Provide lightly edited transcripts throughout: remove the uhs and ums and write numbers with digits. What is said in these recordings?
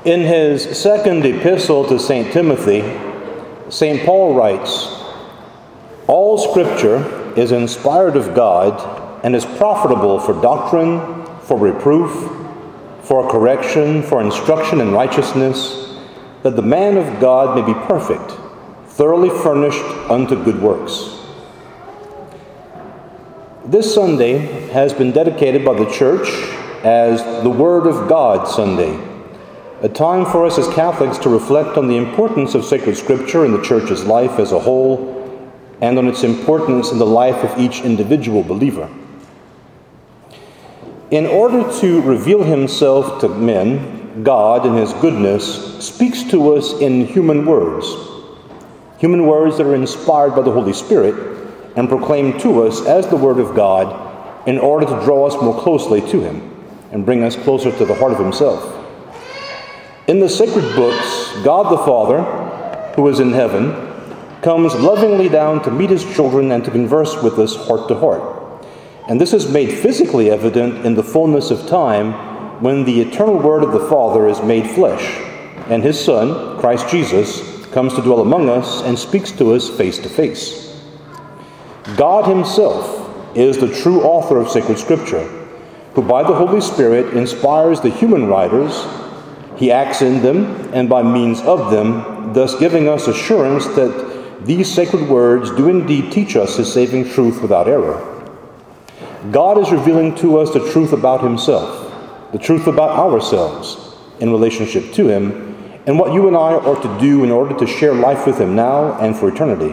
In his second epistle to St. Timothy, St. Paul writes, "All Scripture is inspired of God and is profitable for doctrine, for reproof, for correction, for instruction in righteousness, that the man of God may be perfect, thoroughly furnished unto good works." This Sunday has been dedicated by the Church as the Word of God Sunday, a time for us as Catholics to reflect on the importance of sacred Scripture in the Church's life as a whole and on its importance in the life of each individual believer. In order to reveal himself to men, God, in his goodness, speaks to us in human words that are inspired by the Holy Spirit and proclaimed to us as the Word of God in order to draw us more closely to him and bring us closer to the heart of himself. In the sacred books, God the Father, who is in heaven, comes lovingly down to meet his children and to converse with us heart to heart. And this is made physically evident in the fullness of time when the eternal Word of the Father is made flesh, and his Son, Christ Jesus, comes to dwell among us and speaks to us face to face. God himself is the true author of sacred Scripture, who by the Holy Spirit inspires the human writers. He acts in them and by means of them, thus giving us assurance that these sacred words do indeed teach us his saving truth without error. God is revealing to us the truth about himself, the truth about ourselves in relationship to him, and what you and I are to do in order to share life with him now and for eternity.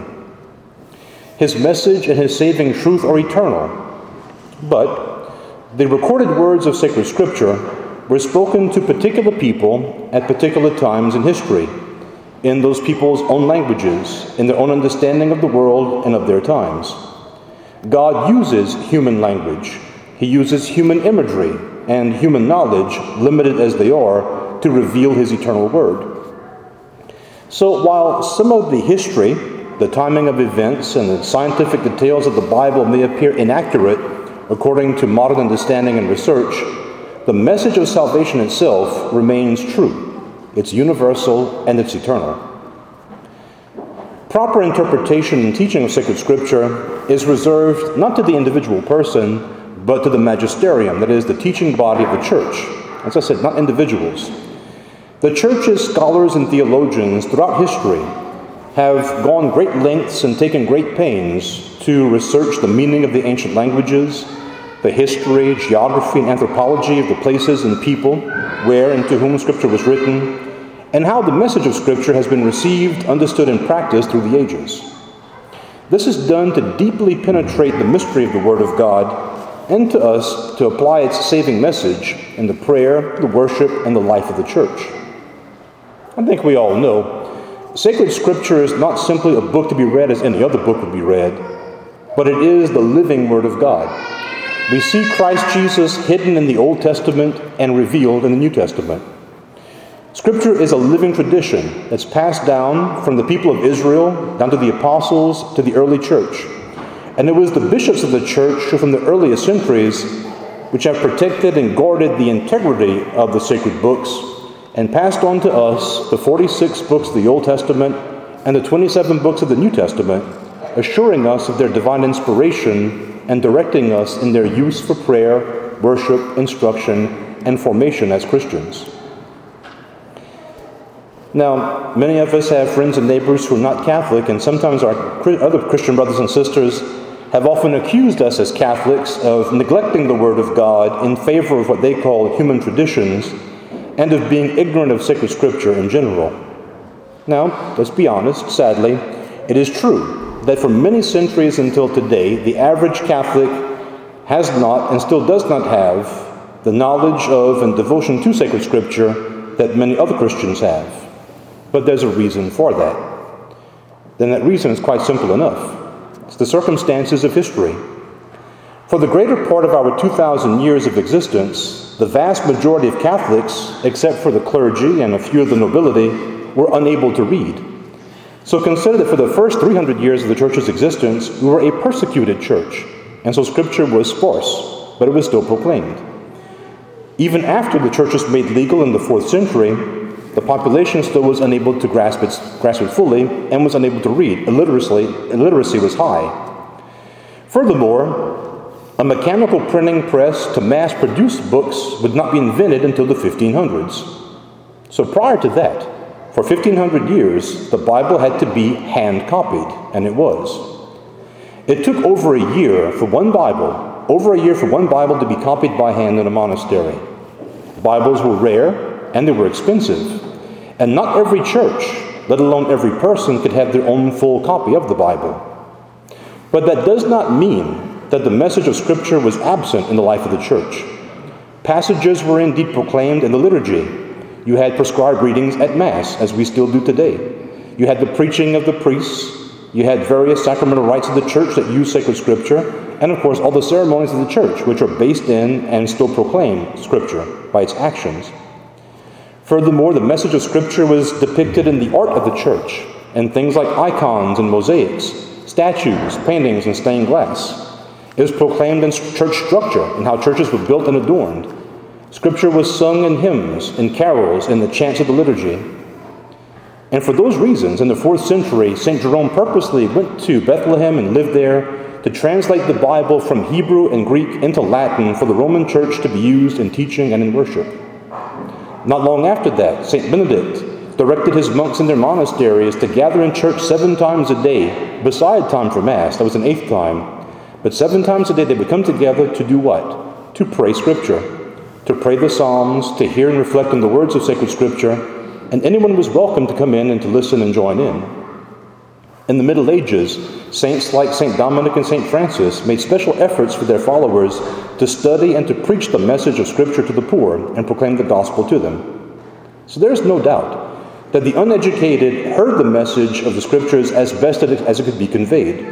His message and his saving truth are eternal, but the recorded words of sacred Scripture were spoken to particular people at particular times in history, in those people's own languages, in their own understanding of the world and of their times. God uses human language. He uses human imagery and human knowledge, limited as they are, to reveal his eternal word. So while some of the history, the timing of events, and the scientific details of the Bible may appear inaccurate according to modern understanding and research, the message of salvation itself remains true. It's universal and it's eternal. Proper interpretation and teaching of sacred Scripture is reserved not to the individual person, but to the magisterium, that is, the teaching body of the Church. As I said, not individuals. The Church's scholars and theologians throughout history have gone great lengths and taken great pains to research the meaning of the ancient languages, the history, geography, and anthropology of the places and people where and to whom Scripture was written, and how the message of Scripture has been received, understood, and practiced through the ages. This is done to deeply penetrate the mystery of the Word of God and to us to apply its saving message in the prayer, the worship, and the life of the Church. I think we all know sacred Scripture is not simply a book to be read as any other book would be read, but it is the living Word of God. We see Christ Jesus hidden in the Old Testament and revealed in the New Testament. Scripture is a living tradition that's passed down from the people of Israel, down to the apostles, to the early church. And it was the bishops of the church who from the earliest centuries which have protected and guarded the integrity of the sacred books and passed on to us the 46 books of the Old Testament and the 27 books of the New Testament, assuring us of their divine inspiration and directing us in their use for prayer, worship, instruction, and formation as Christians. Now, many of us have friends and neighbors who are not Catholic, and sometimes our other Christian brothers and sisters have often accused us as Catholics of neglecting the Word of God in favor of what they call human traditions and of being ignorant of sacred Scripture in general. Now, let's be honest, sadly, it is true that for many centuries until today, the average Catholic has not and still does not have the knowledge of and devotion to sacred Scripture that many other Christians have. But there's a reason for that. Then that reason is quite simple enough. It's the circumstances of history. For the greater part of our 2,000 years of existence, the vast majority of Catholics, except for the clergy and a few of the nobility, were unable to read. So consider that for the first 300 years of the Church's existence, we were a persecuted church, and so Scripture was sparse, but it was still proclaimed. Even after the Church was made legal in the 4th century, the population still was unable to grasp it fully and was unable to read. Illiteracy was high. Furthermore, a mechanical printing press to mass-produce books would not be invented until the 1500s. So prior to that, for 1500 years, the Bible had to be hand-copied, and it was. It took over a year for one Bible to be copied by hand in a monastery. Bibles were rare, and they were expensive, and not every church, let alone every person, could have their own full copy of the Bible. But that does not mean that the message of Scripture was absent in the life of the church. Passages were indeed proclaimed in the liturgy. You had prescribed readings at Mass, as we still do today. You had the preaching of the priests. You had various sacramental rites of the church that use sacred Scripture, and of course all the ceremonies of the church, which are based in and still proclaim Scripture by its actions. Furthermore, the message of Scripture was depicted in the art of the church, in things like icons and mosaics, statues, paintings, and stained glass. It was proclaimed in church structure and how churches were built and adorned. Scripture was sung in hymns, in carols, in the chants of the liturgy. And for those reasons, in the 4th century, St. Jerome purposely went to Bethlehem and lived there to translate the Bible from Hebrew and Greek into Latin for the Roman Church to be used in teaching and in worship. Not long after that, St. Benedict directed his monks in their monasteries to gather in church 7 times a day, beside time for Mass. That was an 8th time. But 7 times a day they would come together to do what? To pray Scripture, to pray the Psalms, to hear and reflect on the words of sacred Scripture, and anyone was welcome to come in and to listen and join in. In the Middle Ages, saints like St. Dominic and St. Francis made special efforts for their followers to study and to preach the message of Scripture to the poor and proclaim the gospel to them. So there's no doubt that the uneducated heard the message of the Scriptures as best as it could be conveyed.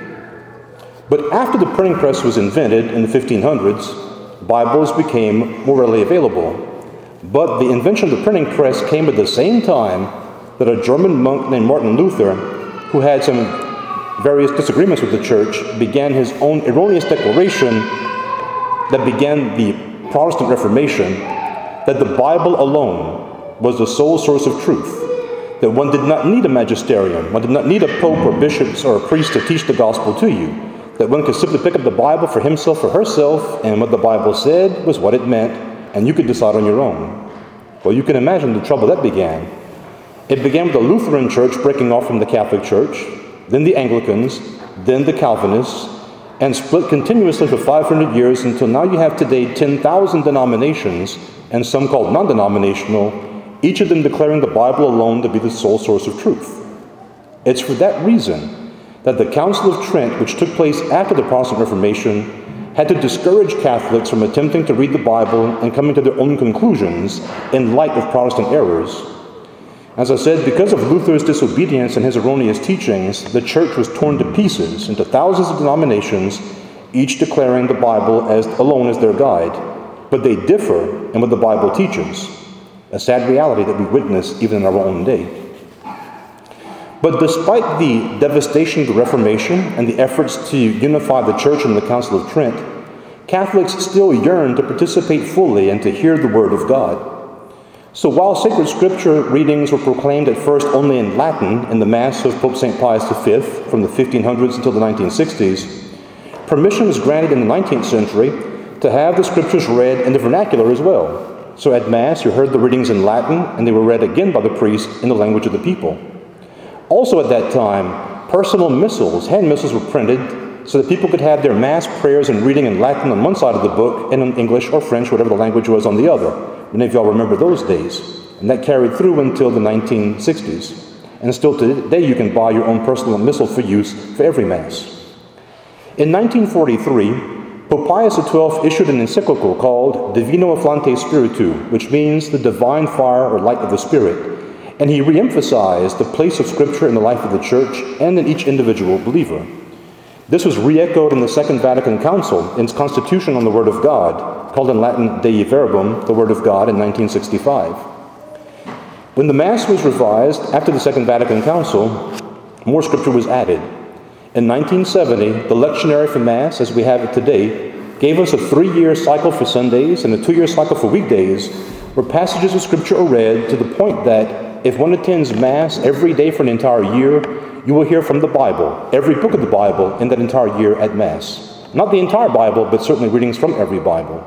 But after the printing press was invented in the 1500s, Bibles became more readily available. But the invention of the printing press came at the same time that a German monk named Martin Luther, who had some various disagreements with the church, began his own erroneous declaration that began the Protestant Reformation, that the Bible alone was the sole source of truth, that one did not need a magisterium, one did not need a pope or bishops or a priest to teach the gospel to you, that one could simply pick up the Bible for himself or herself, and what the Bible said was what it meant, and you could decide on your own. Well, you can imagine the trouble that began. It began with the Lutheran Church breaking off from the Catholic Church, then the Anglicans, then the Calvinists, and split continuously for 500 years until now you have today 10,000 denominations, and some called non-denominational, each of them declaring the Bible alone to be the sole source of truth. It's for that reason that the Council of Trent, which took place after the Protestant Reformation, had to discourage Catholics from attempting to read the Bible and coming to their own conclusions in light of Protestant errors. As I said, because of Luther's disobedience and his erroneous teachings, the church was torn to pieces into thousands of denominations, each declaring the Bible alone as their guide. But they differ in what the Bible teaches, a sad reality that we witness even in our own day. But despite the devastation of the Reformation and the efforts to unify the Church in the Council of Trent, Catholics still yearn to participate fully and to hear the Word of God. So while sacred Scripture readings were proclaimed at first only in Latin in the Mass of Pope St. Pius V from the 1500s until the 1960s, permission was granted in the 19th century to have the Scriptures read in the vernacular as well. So at Mass you heard the readings in Latin, and they were read again by the priest in the language of the people. Also at that time, personal missals, hand missals were printed so that people could have their Mass prayers and reading in Latin on one side of the book and in English or French, whatever the language was, on the other. Many of y'all remember those days. And that carried through until the 1960s. And still today you can buy your own personal missal for use for every Mass. In 1943, Pope Pius XII issued an encyclical called Divino Efflante Spiritu, which means the divine fire or light of the Spirit. And he re-emphasized the place of Scripture in the life of the Church and in each individual believer. This was re-echoed in the Second Vatican Council in its Constitution on the Word of God, called in Latin Dei Verbum, the Word of God, in 1965. When the Mass was revised after the Second Vatican Council, more Scripture was added. In 1970, the lectionary for Mass, as we have it today, gave us a 3-year cycle for Sundays and a 2-year cycle for weekdays, where passages of Scripture are read to the point that if one attends Mass every day for an entire year, you will hear from the Bible, every book of the Bible in that entire year at Mass. Not the entire Bible, but certainly readings from every Bible.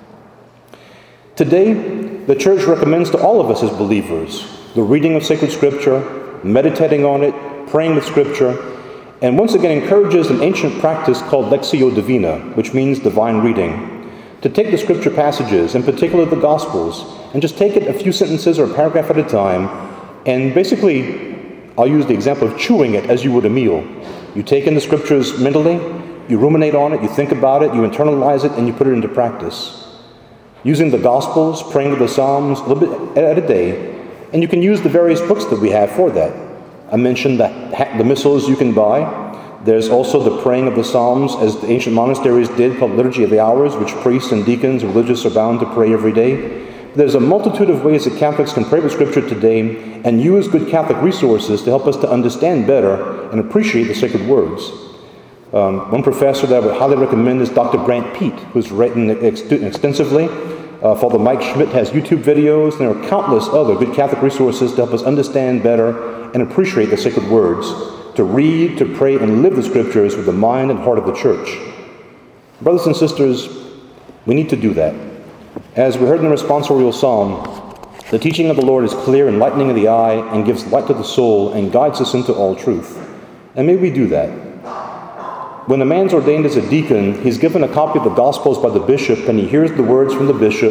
Today, the Church recommends to all of us as believers the reading of sacred Scripture, meditating on it, praying with Scripture, and once again encourages an ancient practice called Lectio Divina, which means divine reading, to take the Scripture passages, in particular the Gospels, and just take it a few sentences or a paragraph at a time, and basically, I'll use the example of chewing it as you would a meal. You take in the Scriptures mentally, you ruminate on it, you think about it, you internalize it, and you put it into practice. Using the Gospels, praying with the Psalms, a little bit at a day, and you can use the various books that we have for that. I mentioned the missals you can buy. There's also the praying of the Psalms, as the ancient monasteries did, called Liturgy of the Hours, which priests and deacons and religious are bound to pray every day. There's a multitude of ways that Catholics can pray with Scripture today and use good Catholic resources to help us to understand better and appreciate the sacred words. One professor that I would highly recommend is Dr. Grant Peet, who's written extensively. Father Mike Schmidt has YouTube videos, and there are countless other good Catholic resources to help us understand better and appreciate the sacred words, to read, to pray, and live the Scriptures with the mind and heart of the Church. Brothers and sisters, we need to do that. As we heard in the responsorial psalm, the teaching of the Lord is clear, enlightening of the eye, and gives light to the soul, and guides us into all truth. And may we do that. When a man's ordained as a deacon, he's given a copy of the Gospels by the bishop, and he hears the words from the bishop.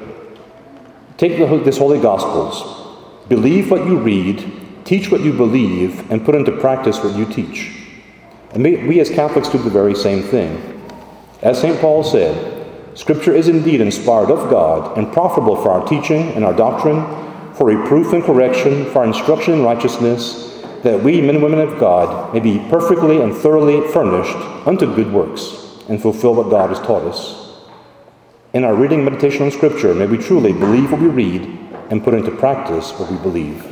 Take this Holy Gospels, believe what you read, teach what you believe, and put into practice what you teach. And we as Catholics do the very same thing. As St. Paul said, Scripture is indeed inspired of God and profitable for our teaching and our doctrine, for reproof and correction, for our instruction in righteousness, that we, men and women of God, may be perfectly and thoroughly furnished unto good works and fulfill what God has taught us. In our reading and meditation on Scripture, may we truly believe what we read and put into practice what we believe.